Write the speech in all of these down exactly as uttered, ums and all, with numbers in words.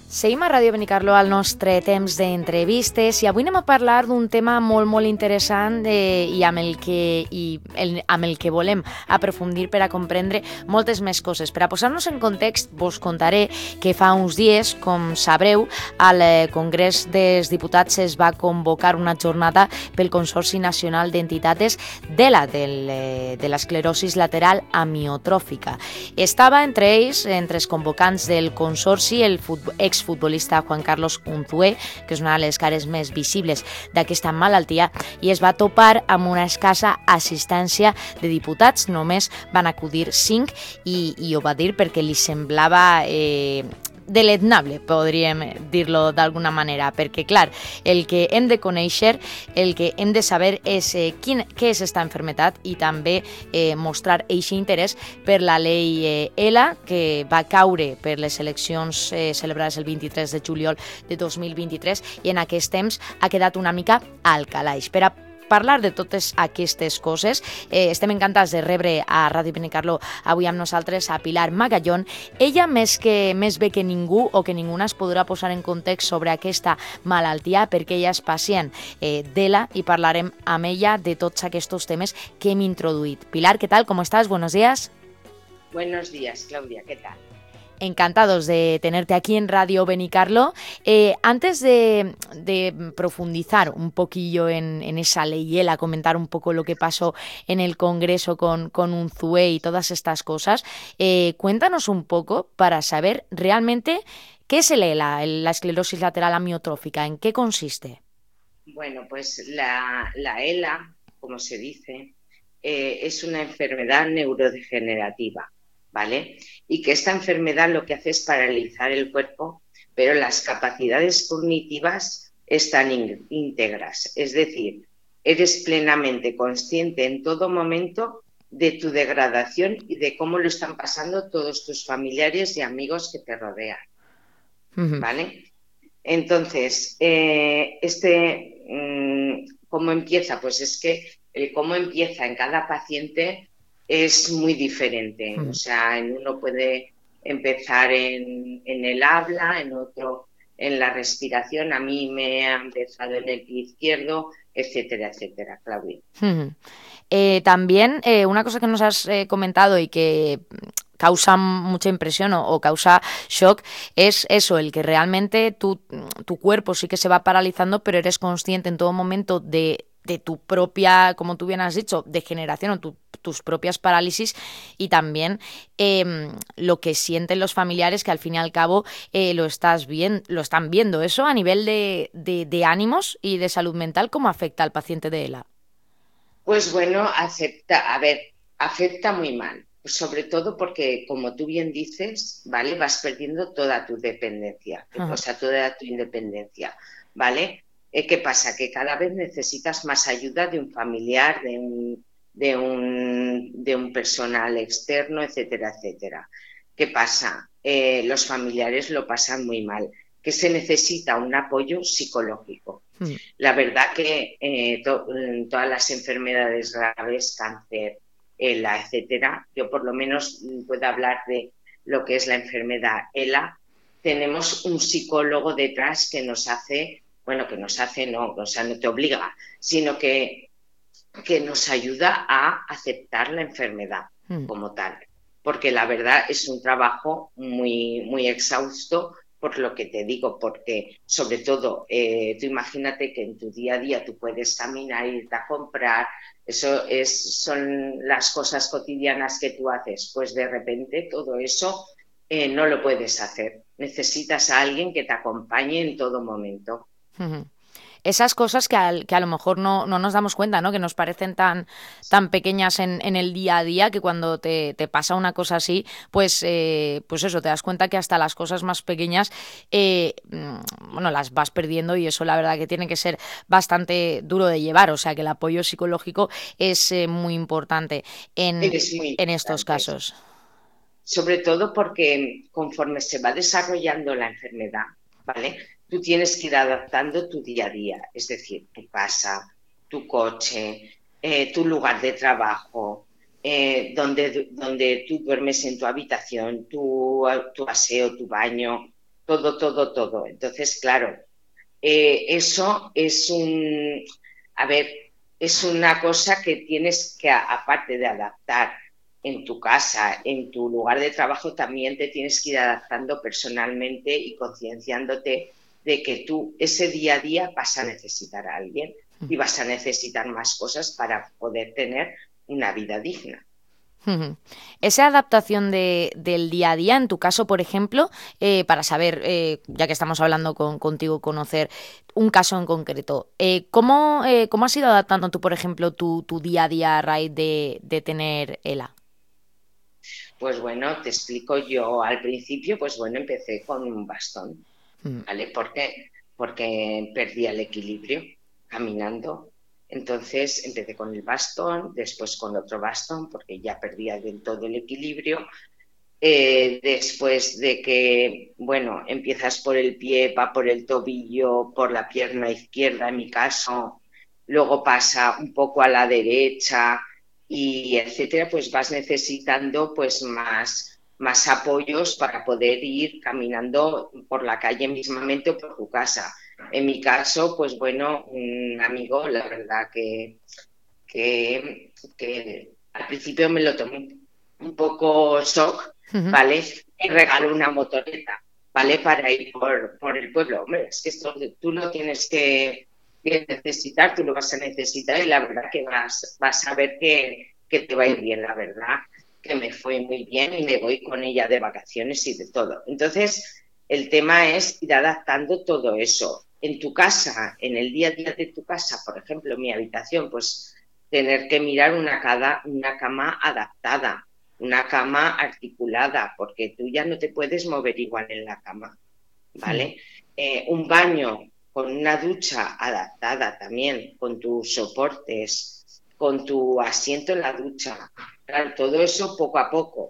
Seguim a Ràdio Benicarló al nostre temps d'entrevistes i avui anem a parlar d'un tema molt, molt interessant eh, i, amb el que, i el, amb el que volem aprofundir per a comprendre moltes més coses. Per a posar-nos en context, vos contaré que fa uns dies, com sabreu, al Congrés dels Diputats es va convocar una jornada pel Consorci Nacional d'Entitats de la de l'esclerosi lateral amiotròfica. Estava entre ells, entre els convocants del Consorci, el ex futbolista Juan Carlos Unzué, que és una de les cares més visibles d'aquesta malaltia, i es va topar amb una escassa assistència de diputats. Només van acudir cinc i, i ho va dir perquè li semblava eh, deleznable, podríem dir-lo d'alguna manera, perquè, clar, el que hem de conèixer, el que hem de saber és eh, quin, què és aquesta malaltia i també eh, mostrar aquest interès per la llei eh, ELA, que va caure per les eleccions eh, celebrades el vint-i-tres de juliol de dos mil vint-i-tres i en aquest temps ha quedat una mica al calaix. Per a parlar de totes aquestes coses, eh, estem encantats de rebre a Ràdio Benicarló avui amb nosaltres a Pilar Magallón. Ella, més que més bé que ningú o que ninguna, es podrà posar en context sobre aquesta malaltia perquè ella és pacient eh, d'ELA i parlarem amb ella de tots aquests temes que hem introduït. Pilar, ¿qué tal? ¿Cómo estás? Buenos días. Buenos días, Claudia, ¿qué tal? Encantados de tenerte aquí en Radio Benicarló. Eh, antes de, de profundizar un poquillo en, en esa ley ELA, comentar un poco lo que pasó en el Congreso con, con Unzué y todas estas cosas, eh, cuéntanos un poco para saber realmente qué es el ELA, la esclerosis lateral amiotrófica, ¿en qué consiste? Bueno, pues la, la ELA, como se dice, eh, es una enfermedad neurodegenerativa, ¿vale? Y que esta enfermedad lo que hace es paralizar el cuerpo, pero las capacidades cognitivas están íntegras. Es decir, eres plenamente consciente en todo momento de tu degradación y de cómo lo están pasando todos tus familiares y amigos que te rodean, ¿vale? Entonces, eh, este, mmm, ¿cómo empieza? Pues es que el cómo empieza en cada paciente es muy diferente. O sea, en uno puede empezar en, en el habla, en otro en la respiración. A mí me ha empezado en el pie izquierdo, etcétera, etcétera, Claudia. Uh-huh. Eh, también eh, una cosa que nos has eh, comentado y que causa mucha impresión o, o causa shock es eso, el que realmente tu, tu cuerpo sí que se va paralizando, pero eres consciente en todo momento de, de tu propia, como tú bien has dicho, degeneración o tu, tus propias parálisis y también eh, lo que sienten los familiares, que al fin y al cabo eh, lo estás bien, lo están viendo. Eso a nivel de, de, de ánimos y de salud mental, ¿cómo afecta al paciente de ELA? Pues bueno, acepta, a ver, afecta muy mal, sobre todo porque, como tú bien dices, ¿vale? Vas perdiendo toda tu dependencia, Ajá. o sea, toda tu independencia, ¿vale? Eh, ¿Qué pasa? Que cada vez necesitas más ayuda de un familiar, de un, de un, de un personal externo, etcétera, etcétera. ¿Qué pasa? Eh, los familiares lo pasan muy mal, que se necesita un apoyo psicológico. La verdad que eh, to, todas las enfermedades graves, cáncer, ELA, etcétera, yo por lo menos puedo hablar de lo que es la enfermedad ELA, tenemos un psicólogo detrás que nos hace, bueno, que nos hace, no, o sea, no te obliga, sino que, que nos ayuda a aceptar la enfermedad mm. como tal, porque la verdad es un trabajo muy, muy exhausto. Por lo que te digo, porque sobre todo, eh, tú imagínate que en tu día a día tú puedes caminar, irte a comprar, eso es, son las cosas cotidianas que tú haces, pues de repente todo eso eh, no lo puedes hacer. Necesitas a alguien que te acompañe en todo momento. Uh-huh. Esas cosas que, al, que a lo mejor no, no nos damos cuenta, ¿no? Que nos parecen tan, tan pequeñas en, en el día a día, que cuando te, te pasa una cosa así, pues, eh, pues eso, te das cuenta que hasta las cosas más pequeñas, eh, bueno, las vas perdiendo y eso la verdad que tiene que ser bastante duro de llevar, o sea que el apoyo psicológico es eh, muy importante en, muy importante en estos casos. Sobre todo porque conforme se va desarrollando la enfermedad, ¿vale? Tú tienes que ir adaptando tu día a día, es decir, tu casa, tu coche, eh, tu lugar de trabajo, eh, donde, donde tú duermes en tu habitación, tu, tu aseo, tu baño, todo, todo, todo. Entonces, claro, eh, eso es un, a ver, es una cosa que tienes que, aparte de adaptar en tu casa, en tu lugar de trabajo, también te tienes que ir adaptando personalmente y concienciándote de que tú ese día a día vas a necesitar a alguien y vas a necesitar más cosas para poder tener una vida digna. Ujú. Esa adaptación de, del día a día, en tu caso, por ejemplo, eh, para saber, eh, ya que estamos hablando con, contigo, conocer un caso en concreto, eh, ¿cómo, eh, ¿cómo has ido adaptando tú, por ejemplo, tu, tu día a día a raíz de, de tener ELA? Pues bueno, te explico yo. Al principio, pues bueno, empecé con un bastón, Mm. ¿vale? ¿Por qué? Porque perdía el equilibrio caminando. Entonces empecé con el bastón, después con otro bastón, porque ya perdía del todo el equilibrio. Eh, después de que, bueno, empiezas por el pie, va por el tobillo, por la pierna izquierda en mi caso, luego pasa un poco a la derecha y etcétera, pues vas necesitando pues más, más apoyos para poder ir caminando por la calle mismamente o por tu casa. En mi caso, pues bueno, un amigo, la verdad que, que, que al principio me lo tomé un poco shock, Ujú. ¿vale? Y regaló una motoreta, ¿vale? Para ir por, por el pueblo. Hombre, es que esto tú lo tienes que, que necesitar, tú lo vas a necesitar y la verdad que vas, vas a ver que, que te va a ir bien, la verdad que me fue muy bien y me voy con ella de vacaciones y de todo. Entonces, el tema es ir adaptando todo eso. En tu casa, en el día a día de tu casa, por ejemplo, mi habitación, pues tener que mirar una, cada, una cama adaptada, una cama articulada, porque tú ya no te puedes mover igual en la cama, Mm. ¿vale? Eh, un baño con una ducha adaptada también, con tus soportes, con tu asiento en la ducha. Claro, todo eso poco a poco.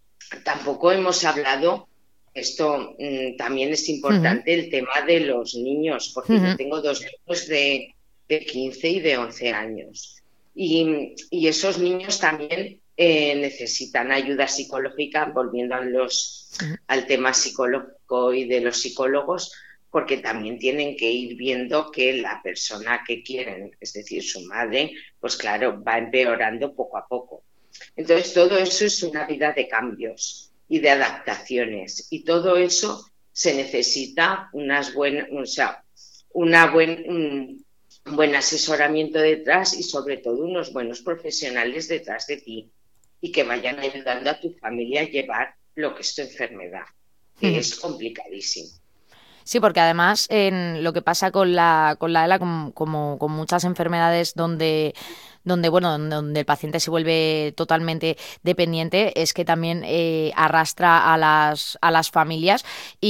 Tampoco hemos hablado, esto mmm, también es Ujú. importante, el tema de los niños, porque yo Ujú. tengo dos niños de, de quince y de once años. Y, y esos niños también eh, necesitan ayuda psicológica, volviendo a los, Ujú. al tema psicológico y de los psicólogos, porque también tienen que ir viendo que la persona que quieren, es decir, su madre, pues claro, va empeorando poco a poco. Entonces, todo eso es una vida de cambios y de adaptaciones. Y todo eso se necesita unas buenas, o sea, una buen, un buen asesoramiento detrás y sobre todo unos buenos profesionales detrás de ti y que vayan ayudando a tu familia a llevar lo que es tu enfermedad, que Ujú. es complicadísimo. Sí, porque además en lo que pasa con la, con la ELA, como, como con muchas enfermedades donde, donde, bueno, donde, donde el paciente se vuelve totalmente dependiente, es que también eh, arrastra a las, a las familias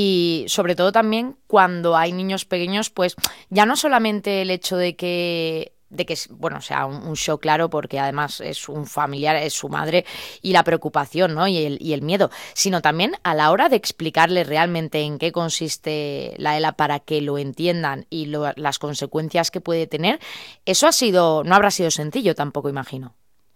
y sobre todo también cuando hay niños pequeños, pues ya no solamente el hecho de que de que, bueno, sea un, un shock claro, porque además es un familiar, es su madre, y la preocupación, ¿no? Y el, y el miedo, sino también a la hora de explicarle realmente en qué consiste la ELA para que lo entiendan y lo, las consecuencias que puede tener, eso ha sido, no habrá sido sencillo tampoco, imagino.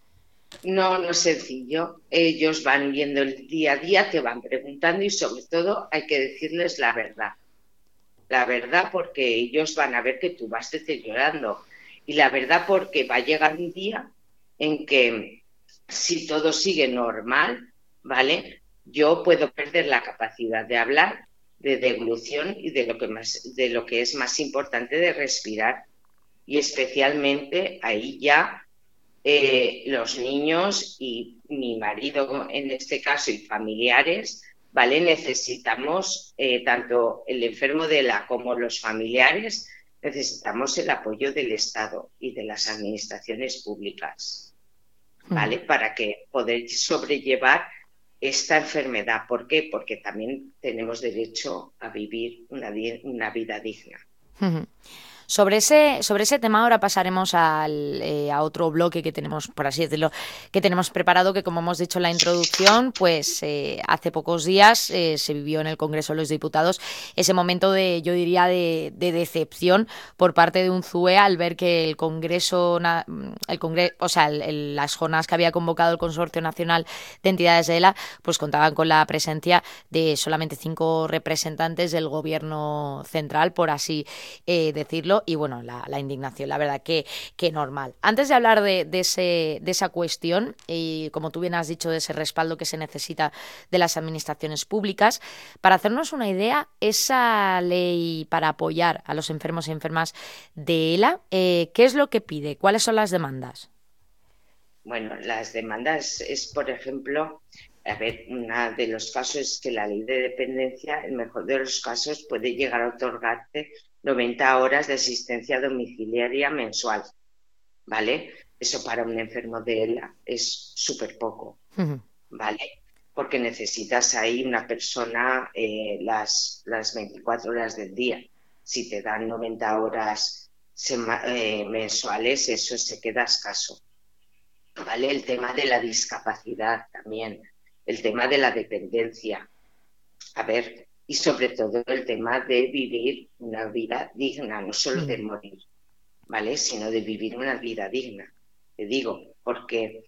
No, no es sencillo. Ellos van viendo el día a día, te van preguntando y sobre todo hay que decirles la verdad. La verdad porque ellos van a ver que tú vas deteriorando y la verdad porque va a llegar un día en que si todo sigue normal, ¿vale? Yo puedo perder la capacidad de hablar, de deglución y de lo que más, de lo que es más importante de respirar y especialmente ahí ya eh, los niños y mi marido en este caso y familiares, ¿vale? Necesitamos, eh, tanto el enfermo de la como los familiares, necesitamos el apoyo del Estado y de las administraciones públicas, Mm. ¿vale? Para que poder sobrellevar esta enfermedad. ¿Por qué? Porque también tenemos derecho a vivir una, una vida digna. Mm. Sobre ese, sobre ese tema ahora pasaremos al, eh, a otro bloque que tenemos, por así decirlo, que tenemos preparado, que como hemos dicho en la introducción, pues eh, hace pocos días eh, se vivió en el Congreso de los Diputados ese momento de, yo diría, de, de decepción por parte de un C U E al ver que el Congreso, el Congreso, o sea, el, el, las jornadas que había convocado el Consorcio Nacional de Entidades de ELA, pues contaban con la presencia de solamente cinco representantes del Gobierno central, por así eh, decirlo, y bueno, la, la indignación, la verdad que, que normal. Antes de hablar de, de, ese, de esa cuestión, y como tú bien has dicho, de ese respaldo que se necesita de las administraciones públicas, para hacernos una idea, esa ley para apoyar a los enfermos y enfermas de ELA, eh, ¿qué es lo que pide? ¿Cuáles son las demandas? Bueno, las demandas es, por ejemplo, a ver, uno de los casos es que la ley de dependencia, el mejor de los casos, puede llegar a otorgarte noventa horas de asistencia domiciliaria mensual, ¿vale? Eso para un enfermo de ELA es súper poco, ¿vale? Porque necesitas ahí una persona eh, las, las veinticuatro horas del día. Si te dan noventa horas eh, mensuales, eso se queda escaso. ¿Vale? El tema de la discapacidad también, el tema de la dependencia, a ver, y sobre todo el tema de vivir una vida digna, no solo de morir, ¿vale? Sino de vivir una vida digna, te digo, porque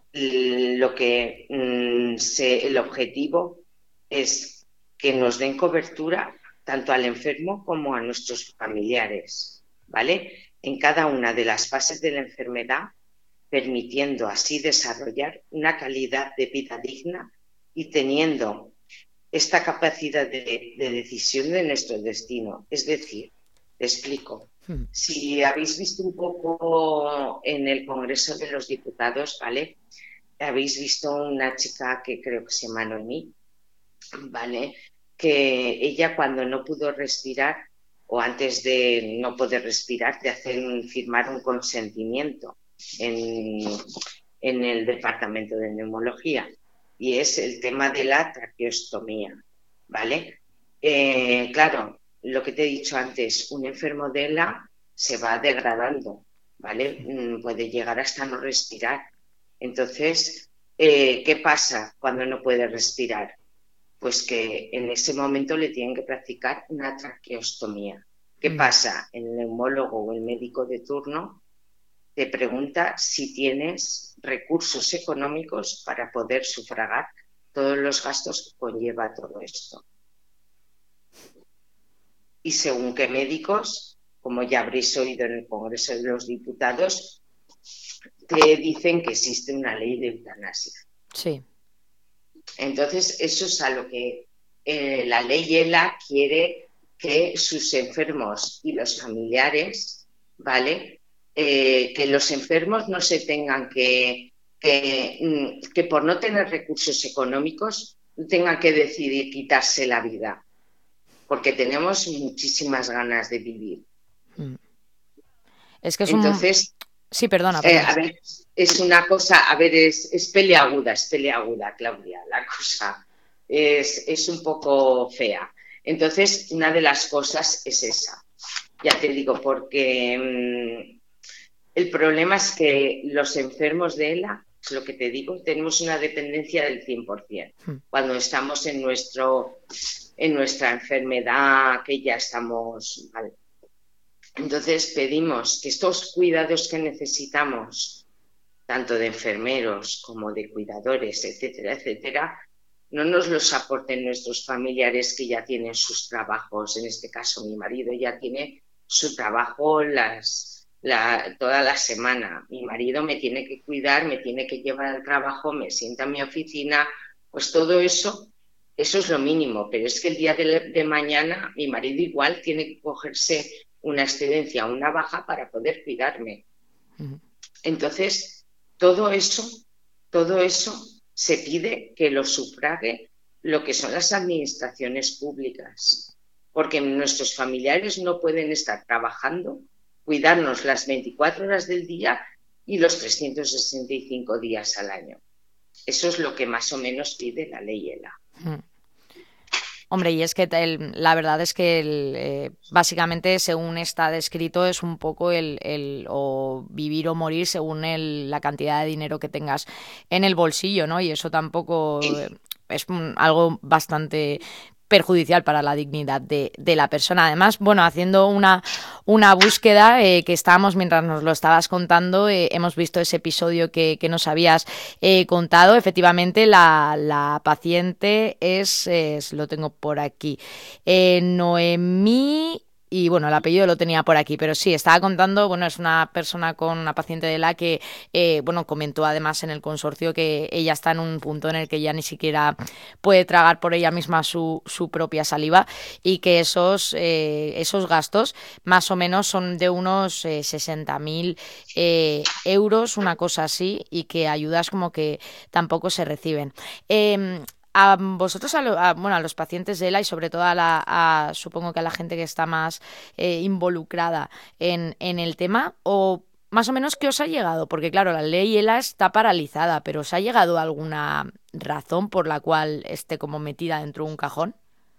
lo que mm, se, el objetivo es que nos den cobertura tanto al enfermo como a nuestros familiares, ¿vale? En cada una de las fases de la enfermedad, permitiendo así desarrollar una calidad de vida digna y teniendo esta capacidad de, de decisión de nuestro destino. Es decir, te explico, hmm. si habéis visto un poco en el Congreso de los Diputados, ¿vale? Habéis visto una chica que creo que se llama Noemí, ¿vale? Que ella cuando no pudo respirar o antes de no poder respirar te hacen firmar un consentimiento En, en el departamento de neumología y es el tema de la traqueostomía, ¿vale? Eh, claro, lo que te he dicho antes, un enfermo de ELA se va degradando, ¿vale? Mm, puede llegar hasta no respirar. Entonces, eh, ¿qué pasa cuando no puede respirar? Pues que en ese momento le tienen que practicar una traqueostomía. ¿Qué mm. pasa? El neumólogo o el médico de turno te pregunta si tienes recursos económicos para poder sufragar todos los gastos que conlleva todo esto. Y según qué médicos, como ya habréis oído en el Congreso de los Diputados, te dicen que existe una ley de eutanasia. Sí. Entonces, eso es a lo que eh, la ley ELA quiere que sus enfermos y los familiares, ¿vale?, Eh, que los enfermos no se tengan que, que, que por no tener recursos económicos tengan que decidir quitarse la vida, porque tenemos muchísimas ganas de vivir. Es que es Entonces, un... Sí, perdona, perdona. Eh, a ver, es una cosa, a ver, es, es peleaguda, es peleaguda, Claudia, la cosa es, es un poco fea. Entonces, una de las cosas es esa, ya te digo, porque... Mmm, el problema es que los enfermos de ELA, es lo que te digo, tenemos una dependencia del cien por ciento. Cuando estamos en, nuestro, en nuestra enfermedad, que ya estamos mal. Entonces pedimos que estos cuidados que necesitamos, tanto de enfermeros como de cuidadores, etcétera, etcétera, no nos los aporten nuestros familiares que ya tienen sus trabajos. En este caso, mi marido ya tiene su trabajo las... La, toda la semana. Mi marido me tiene que cuidar, me tiene que llevar al trabajo, me sienta en mi oficina, pues todo eso, eso es lo mínimo, pero es que el día de, de mañana mi marido igual tiene que cogerse una excedencia, una baja para poder cuidarme. Uh-huh. Entonces, todo eso, todo eso se pide que lo sufrague lo que son las administraciones públicas, porque nuestros familiares no pueden estar trabajando, cuidarnos las veinticuatro horas del día y los trescientos sesenta y cinco días al año. Eso es lo que más o menos pide la ley ELA. Hombre, y es que el, la verdad es que el, eh, básicamente, según está descrito, es un poco el, el o vivir o morir según el, la cantidad de dinero que tengas en el bolsillo, ¿no? Y eso tampoco eh, es un, algo bastante perjudicial para la dignidad de, de la persona. Además, bueno, haciendo una, una búsqueda eh, que estábamos mientras nos lo estabas contando, eh, hemos visto ese episodio que, que nos habías eh, contado. Efectivamente, la, la paciente es, es, lo tengo por aquí, eh, Noemí. Y bueno, el apellido lo tenía por aquí, pero sí, estaba contando, bueno, es una persona con una paciente de la que, eh, bueno, comentó además en el consorcio que ella está en un punto en el que ya ni siquiera puede tragar por ella misma su, su propia saliva y que esos, eh, esos gastos más o menos son de unos eh, sesenta mil eh, euros, una cosa así, y que ayudas como que tampoco se reciben. Eh, a vosotros, a, lo, a, bueno, a los pacientes de ELA y sobre todo a la, a, supongo que a la gente que está más eh, involucrada en, en el tema, o más o menos qué os ha llegado, porque claro, la ley ELA está paralizada, pero ¿os ha llegado alguna razón por la cual esté como metida dentro de un cajón?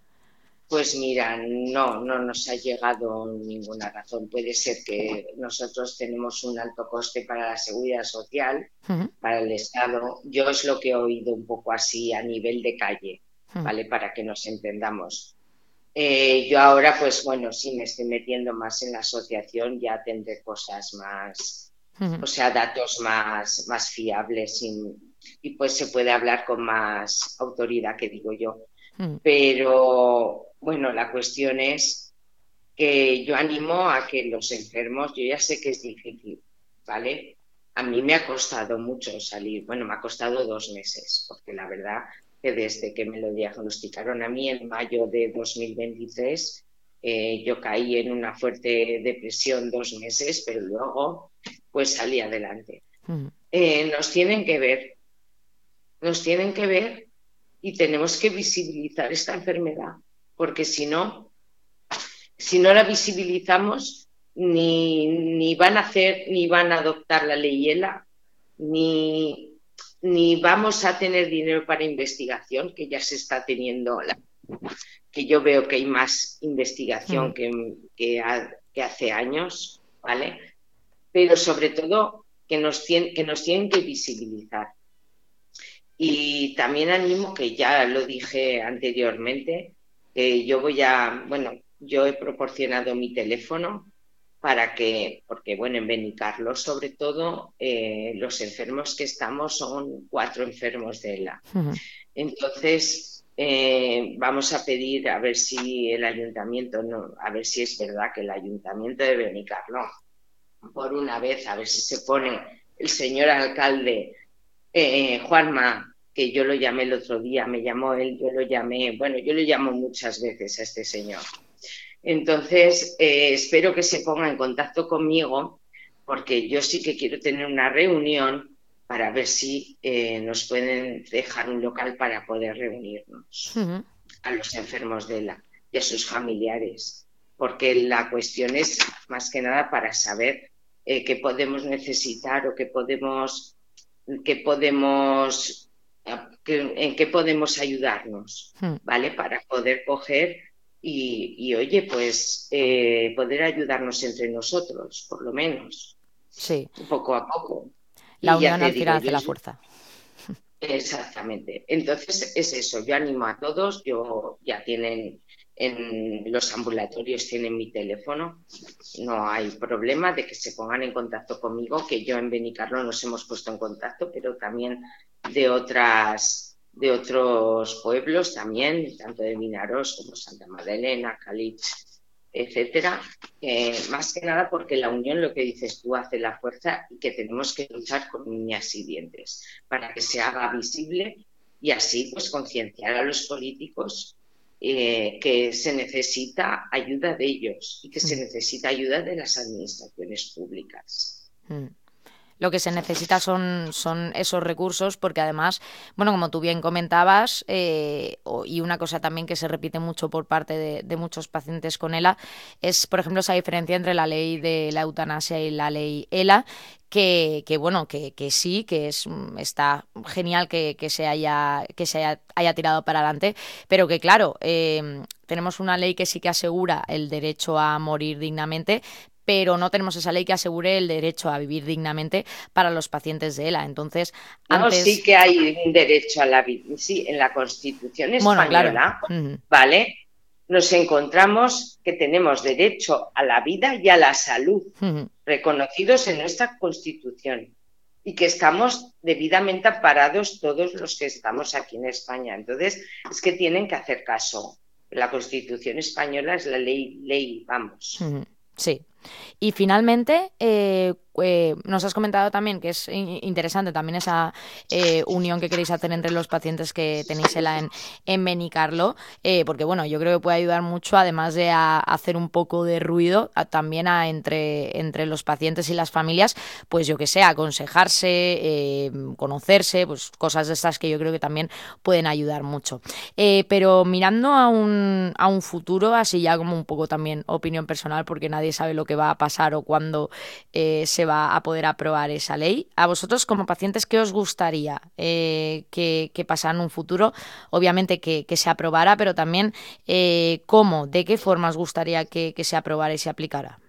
Pues mira, no, no nos ha llegado ninguna razón. Puede ser que nosotros tenemos un alto coste para la seguridad social, Uh-huh. para el Estado. Yo es lo que he oído un poco así a nivel de calle, Uh-huh. ¿vale? Para que nos entendamos. Eh, yo ahora, pues bueno, sí me estoy metiendo más en la asociación, ya tendré cosas más, Uh-huh. o sea, datos más, más fiables y, y pues se puede hablar con más autoridad, que digo yo. Uh-huh. Pero bueno, la cuestión es que yo animo a que los enfermos, yo ya sé que es difícil, ¿vale? A mí me ha costado mucho salir, bueno, me ha costado dos meses, porque la verdad que desde que me lo diagnosticaron a mí en mayo de dos mil veintitrés, eh, yo caí en una fuerte depresión dos meses, pero luego pues salí adelante. Uh-huh. Eh, nos tienen que ver, nos tienen que ver y tenemos que visibilizar esta enfermedad, porque si no, si no la visibilizamos, ni, ni van a hacer, ni van a adoptar la ley ELA, ni, ni vamos a tener dinero para investigación, que ya se está teniendo, la, que yo veo que hay más investigación Uh-huh. que, que, ha, que hace años, ¿vale? Pero sobre todo que nos, tiene, que nos tienen que visibilizar. Y también animo, que ya lo dije anteriormente, que yo voy a, bueno, yo he proporcionado mi teléfono para que, porque bueno, en Benicarló sobre todo, eh, los enfermos que estamos son cuatro enfermos de ELA. Uh-huh. Entonces, eh, vamos a pedir a ver si el ayuntamiento, no, a ver si es verdad que el ayuntamiento de Benicarló, por una vez, a ver si se pone el señor alcalde eh, Juanma, que yo lo llamé el otro día, me llamó él, yo lo llamé, bueno, yo lo llamo muchas veces a este señor. Entonces, eh, espero que se ponga en contacto conmigo, porque yo sí que quiero tener una reunión para ver si eh, nos pueden dejar un local para poder reunirnos Uh-huh. a los enfermos de ELA y a sus familiares, porque la cuestión es más que nada para saber eh, qué podemos necesitar o qué podemos que podemos, que, en qué podemos ayudarnos, Uh-huh. ¿vale? Para poder coger y, y oye, pues eh, poder ayudarnos entre nosotros, por lo menos, Sí, poco a poco. la Y ya unión te al digo, final yo hace la fuerza. exactamente. Entonces es eso, yo animo a todos, yo ya tienen en los ambulatorios tienen mi teléfono, no hay problema de que se pongan en contacto conmigo, que yo en Benicarló nos hemos puesto en contacto, pero también de otras de otros pueblos también, tanto de Vinaroz como Santa Magdalena, Calich, etcétera, eh, más que nada porque la unión, lo que dices tú, hace la fuerza y que tenemos que luchar con uñas y dientes para que se haga visible y así pues concienciar a los políticos eh, que se necesita ayuda de ellos y que se Mm. necesita ayuda de las administraciones públicas. Mm. Lo que se necesita son, son esos recursos porque además, bueno, como tú bien comentabas, eh, o- y una cosa también que se repite mucho por parte de, de muchos pacientes con ELA es, por ejemplo, esa diferencia entre la ley de la eutanasia y la ley ELA, que, que bueno, que, que sí, que es, mm, está genial que, que se haya, que se haya, haya tirado para adelante, pero que claro, eh, tenemos una ley que sí que asegura el derecho a morir dignamente, pero no tenemos esa ley que asegure el derecho a vivir dignamente para los pacientes de ELA. Entonces, No, sí antes, que hay un derecho a la vida. Sí, en la Constitución bueno, claro. española, Ujú, ¿vale? Nos encontramos que tenemos derecho a la vida y a la salud ujú. reconocidos en nuestra Constitución y que estamos debidamente amparados todos los que estamos aquí en España. Entonces, es que tienen que hacer caso. La Constitución española es la ley, ley, vamos. Ujú, sí. Y finalmente, eh, eh, nos has comentado también que es in- interesante también esa eh, unión que queréis hacer entre los pacientes que tenéis ELA en, en Benicarló, eh, porque bueno, yo creo que puede ayudar mucho, además de a, hacer un poco de ruido, a- también a entre, entre los pacientes y las familias, pues yo que sé, aconsejarse, eh, conocerse, pues cosas de estas que yo creo que también pueden ayudar mucho. Eh, pero mirando a un, a un futuro, así ya como un poco también opinión personal, porque nadie sabe lo que va a pasar o cuándo eh, se va a poder aprobar esa ley. A vosotros como pacientes, ¿qué os gustaría eh, que, que pasara en un futuro? Obviamente que, que se aprobara, pero también eh, cómo, de qué forma os gustaría que, que se aprobara y se aplicara.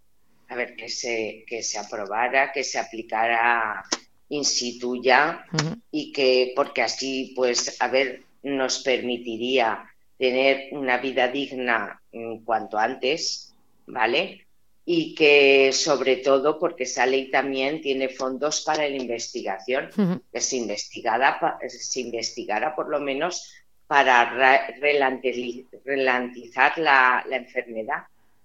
A ver, que se, que se aprobara, que se aplicara in situ ya Ujú, y que, porque así, pues, a ver, nos permitiría tener una vida digna en cuanto antes, ¿vale? Y que, sobre todo, porque esa ley también tiene fondos para la investigación, ujú, que se investigara, pa- se investigara por lo menos para ra- relantiz- relantizar la la enfermedad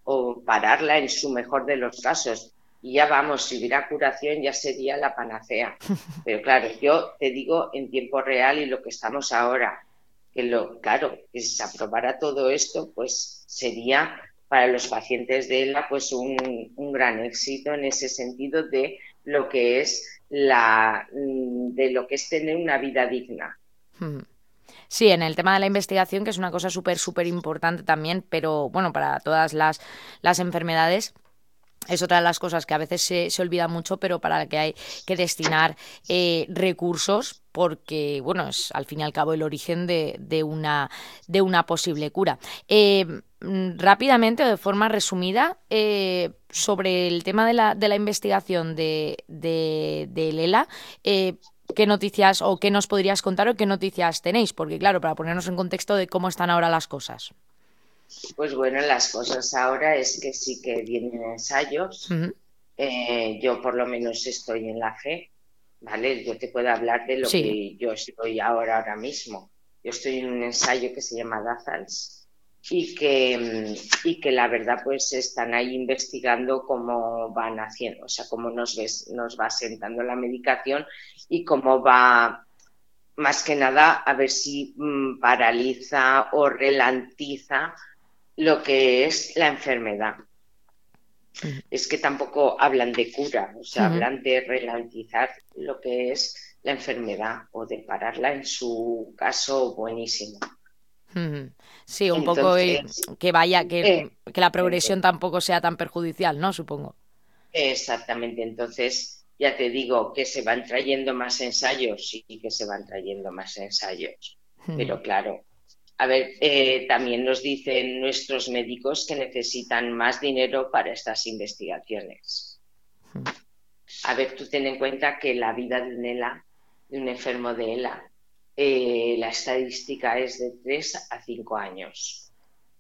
o pararla en su mejor de los casos. Y ya vamos, si hubiera curación ya sería la panacea. Pero claro, yo te digo en tiempo real y lo que estamos ahora, que lo, claro, que si se aprobara todo esto, pues sería para los pacientes de ELA pues un, un gran éxito en ese sentido de lo que es la de lo que es tener una vida digna. ujú. Sí, en el tema de la investigación, que es una cosa súper, súper importante también, pero bueno, para todas las, las enfermedades. Es otra de las cosas que a veces se, se olvida mucho, pero para la que hay que destinar eh, recursos, porque, bueno, es al fin y al cabo el origen de, de una, de una posible cura. Eh, mm, rápidamente o de forma resumida, eh, sobre el tema de la, de la investigación de, de, del ELA, eh, ¿qué noticias o qué nos podrías contar o qué noticias tenéis? Porque, claro, para ponernos en contexto de cómo están ahora las cosas. Pues bueno, las cosas ahora es que sí que vienen ensayos. Ujú. Eh, yo por lo menos estoy en la fe, ¿vale? Yo te puedo hablar de lo Sí. que yo estoy ahora, ahora mismo. Yo estoy en un ensayo que se llama Dazals y que, mm, y que la verdad pues están ahí investigando cómo van haciendo, o sea, cómo nos, ves, nos va sentando la medicación y cómo va, más que nada, a ver si mm, paraliza o relantiza lo que es la enfermedad. Ujú. Es que tampoco hablan de cura, o sea, Ujú. hablan de ralentizar lo que es la enfermedad o de pararla en su caso buenísimo. Ujú. Sí, un poco eh, Entonces, que vaya, que, eh, que la progresión tampoco sea tan perjudicial, ¿no? Supongo. exactamente, entonces ya te digo que se van trayendo más ensayos, sí que se van trayendo más ensayos, Ujú. pero claro, a ver, eh, también nos dicen nuestros médicos que necesitan más dinero para estas investigaciones. A ver, tú ten en cuenta que la vida de un ELA, de un enfermo de ELA, eh, la estadística es de tres a cinco años.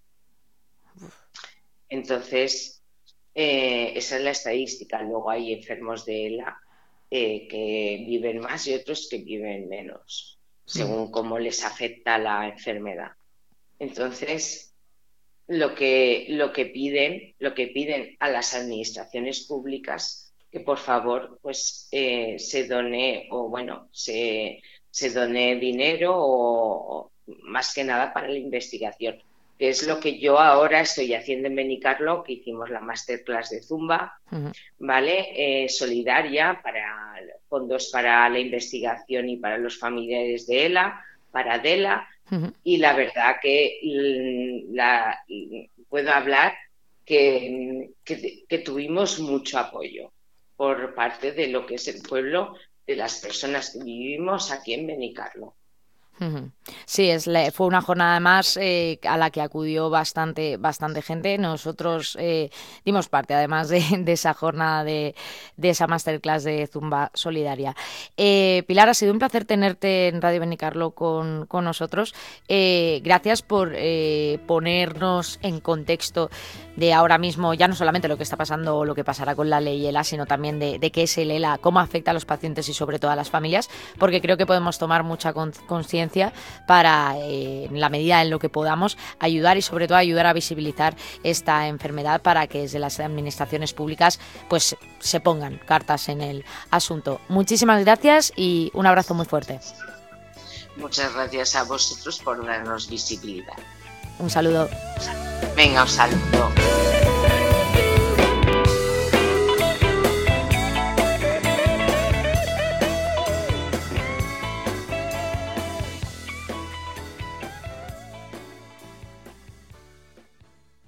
Entonces, eh, esa es la estadística. Luego hay enfermos de ELA eh, que viven más y otros que viven menos, Ujú. según cómo les afecta la enfermedad. Entonces, lo que, lo que piden, lo que piden a las administraciones públicas, que por favor pues eh, se done o bueno, se, se done dinero o, o más que nada para la investigación. que es lo que yo ahora estoy haciendo en Benicarló, que hicimos la masterclass de Zumba, uh-huh. ¿vale? Eh, solidaria, para fondos para la investigación y para los familiares de Ela, para Adela, uh-huh. y la verdad que la, puedo hablar que, que, que tuvimos mucho apoyo por parte de lo que es el pueblo, de las personas que vivimos aquí en Benicarló. Sí, es la, fue una jornada además eh, a la que acudió bastante bastante gente. Nosotros eh, dimos parte además de, de esa jornada, de, de esa masterclass de Zumba Solidaria. Eh, Pilar, ha sido un placer tenerte en Radio Benicarló con, con nosotros. Eh, gracias por eh, ponernos en contexto de ahora mismo, ya no solamente lo que está pasando o lo que pasará con la ley ELA, sino también de, de qué es el ELA, cómo afecta a los pacientes y sobre todo a las familias, porque creo que podemos tomar mucha conciencia para, eh, en la medida en lo que podamos, ayudar y sobre todo ayudar a visibilizar esta enfermedad para que desde las administraciones públicas pues se pongan cartas en el asunto. Muchísimas gracias y un abrazo muy fuerte. Muchas gracias a vosotros por darnos visibilidad. Un saludo. Venga, un saludo.